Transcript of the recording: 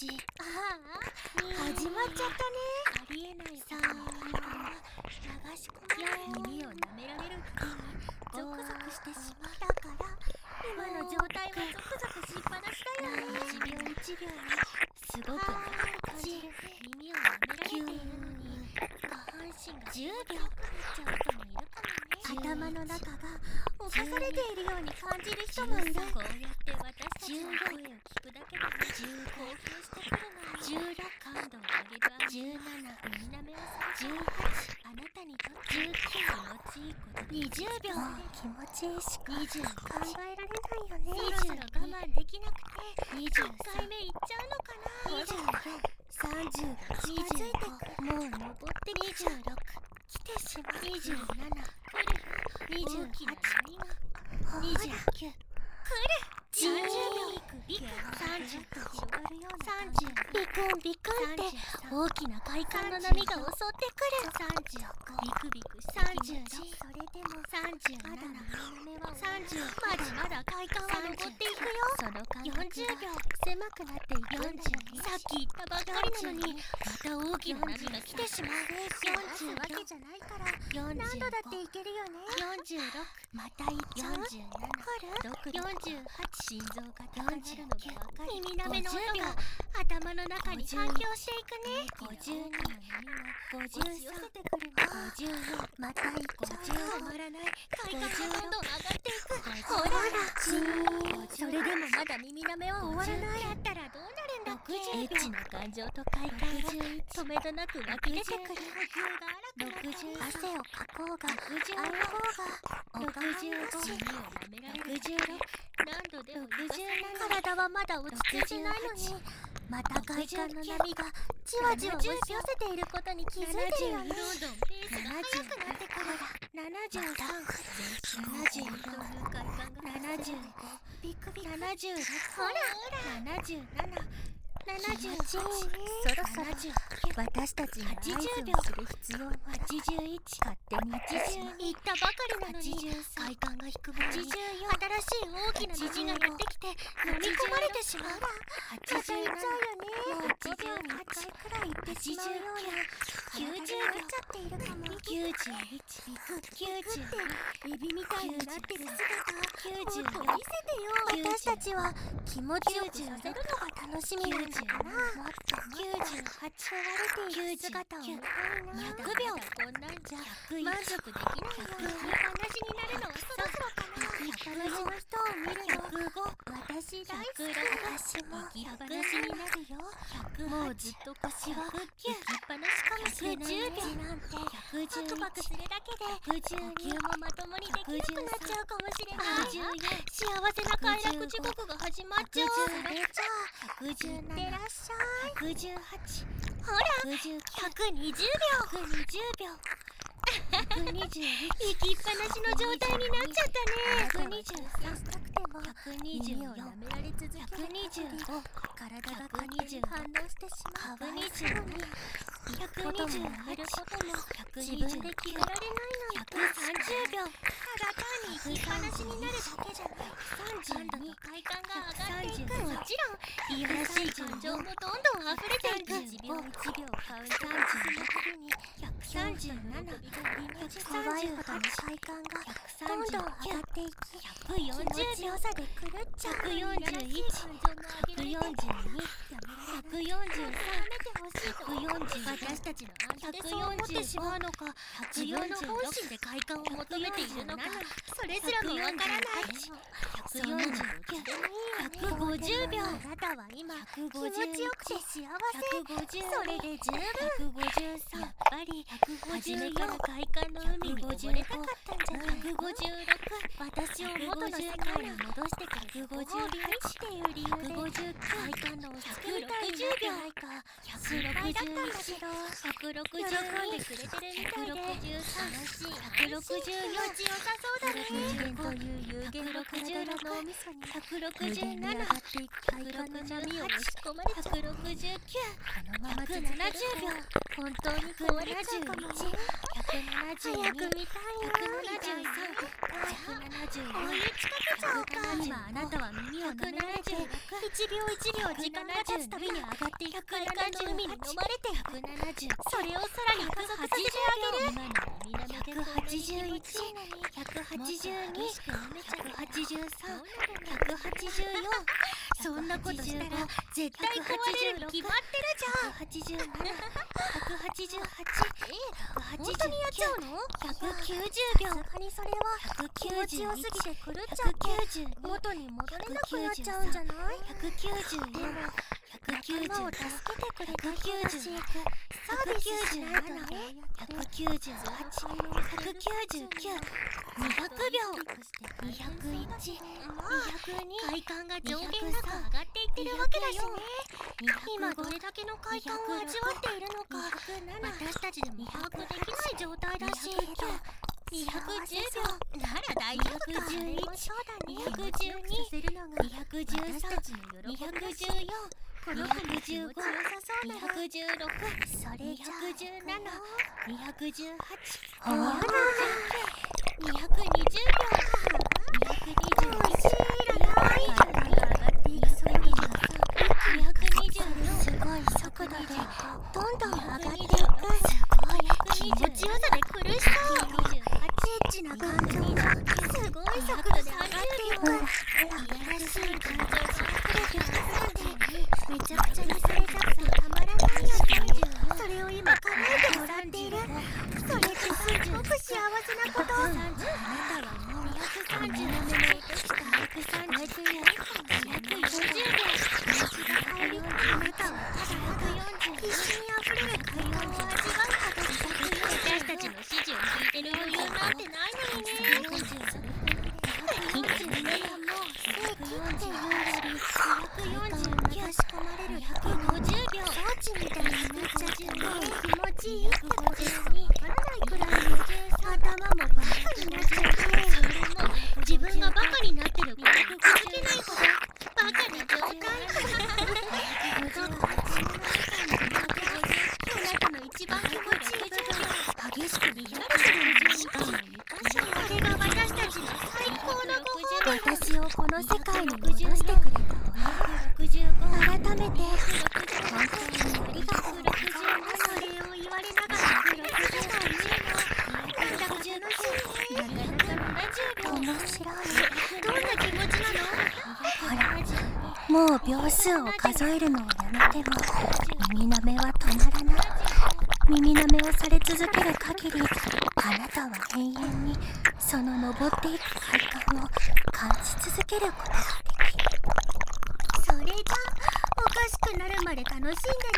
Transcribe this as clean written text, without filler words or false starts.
1。始まっちゃったね。 ありえない。 さあ、流し込まれる。 耳を舐められる時にゾクゾクしてしまう。 だから今の状態はゾクゾクしっぱなしだよね。 1秒1秒にすごく長い感じで耳を舐められているのに下半身が 10秒強くなっちゃう人もいるかもね。 頭の中が侵されているように感じる人もいる。 こうやって私たちの声を聞くだけでも興奮してくるのに 16、 感度を上げる 17、 耳舐めをする 18、 あなたにとって気持ちいいこと 20秒。気持ちいいしか 20 考えられないよね。 そろそろ我慢できなくて 23、 1回目いっちゃうのかな。 24、30が近づいてくる。もう登って26、来てしまう。27、 大きな波が 29、 30秒ビクン 30と広がるような 30、ビクンビクンって 33 大きな快感の波が襲ってくる。 ビクビクして 31、 それでも 37、 まだ耳舐めは 30、まだまだ快感は残っていくよ。 その感覚が 40秒、狭くなっていくんだよね。さっき言ったばっかりなのにまた大きな波が来てしまう。 40わけじゃないから 45、 何度だっていけるよね。 46、またいっちゃう。 47、 48、 心臓が高鳴るのが分かる。 耳舐めの音 50秒が頭の中に反響していくね。52、53、54、またいっちゃう。止まらない快感がどんどん上がっていく。ほらそれでもまだ耳舐めは終わらない。 やったらどうなるんだっけ。 エッチな感情と快感が止めどなく湧き出てくる。汗をかこうがあろうがおかしい。66、 何度でも体はまだ落ち着いてないのにまた快感の波がじわじわ押し寄せていることに気づいてるよね。 どんどんペースが速くなってくる。 73、75、ビクビク、76、ほら77、78、そろそろ私たちに合図をする必要も81、勝手に言ったばかりなのに快感が引く前に新しい大きな虹がやってきて飲み込まれてしまう。また行っちゃうよね。もう5秒に8くらい行ってしまうような90秒ちゃっているかも。91、90、エビみたいになってる姿をもっと見せてよ。私たちは気持ちよくさせるのが楽しみなんだからもっと98、壊れている姿を見たいな。100秒、 こんなんじゃ満足できないよ。 話になるのはそろそろかな。 行きっぱなしの人を見るの私大好き。私も行きっぱな 100 しにになるよ。もうずっと腰は行きっぱなしかもしれないね。 110秒なんてパクパクするだけで 112、 呼吸もまともにできなくなっちゃうかもしれない。 114、 幸せな快楽地獄が始まっちゃう。 それじゃあ 117、 いってらっしゃい。 118、 ほら120秒、120秒、121、 行きっぱなしの状態になっちゃったね。 123、したくても耳を舐められ続ける。 125、体が勝手に反応してしまう。 122、 行くこともやることも自分で決められないのに。130秒、 ただ単に行きっぱなしになるだけじゃない。感度と快感が上がっていく。もちろんいやらしい感情もどんどん溢れていく。 1秒1秒カウントダウンするたびに137、怖いほどの快感がどんどん上がっていき気持ちよさで狂っちゃう。 141、 142、143、 私たちの暗示でそう思ってしまうのか、自分の本心で快感を求めているのか、それすらもわからない。 そんなのどっちでもいいよね。150秒、あなたは今気持ちよくて幸せ。それで十分。153、やっぱり初めから快感の海に溺れたかったんじゃない。156、私を元の世界に戻してくれるご褒美っていう理由で快感のお酒みたいになってないか心配だったんだけど、 160、 喜んでくれてるみたいで 163、 気持ちよさそうだね。人間という有限の体の脳みそに167、上がっていく快感の波を押し込まれちゃう。169、このまま続ける 170秒、本当に壊れちゃうかも。172、早く見たいよ。173、174、追い打ちかけちゃおうか。今あなたたは耳を舐められて1秒1秒時間が経つたびに上がっていく快感の海に飲まれていく。それをさらに加速させてあげる。181、182、183、184。そんなことしたら絶対壊れるに決まってるじゃん。187、188、本当にやっちゃうの？190秒。さすがにそれは気持ちよすぎて狂っちゃって元に戻れなくなっちゃうんじゃない？ 194、仲間を助けてくれた人たちへサービスしないとね。198、199、200秒、201、202。快感が上限なく上がっていってるわけだしね。今どれだけの快感を味わっているのか私たちでも把握できない状態だし。210秒なら大丈夫か。211、212、213、214、この215、216、それ217、218、220秒、221、すごい速度でどんどん上がっていく。気持ちよさで苦しそう。エッチな感情がすごい速度で上がっていく。いやらしい感情が溢れてくる。めちゃくちゃにされたくてたまらないよね。それを今叶えてもらっている。それってすごく幸せなこと。あなたはもう237年とした130、240秒。あなたは140、必死に溢れる快感を味わうこと。私たちの指示を聞いてる余裕なんてないのにね。147も正規っていうより249、仕込まれる150秒。装置みたいになっちゃって気持ちいいってことにわからないくらいに頭もバカになっちゃって、それも自分がバカになってることに気づけないほどバカな状態。あなたの一番気持ちいい激しく乱れてる。しかもこれが私たちの最高のご褒美。私をこの世界に戻してくれた改めて本当にありがとう。それを言われながら面白い。どんな気持ちなの？ほら、もう秒数を数えるのをやめても耳舐めは止まらない。耳舐めをされ続ける限りあなたは永遠にその登っていく快感を感じ続けることができる。それじゃおかしくなるまで楽しんで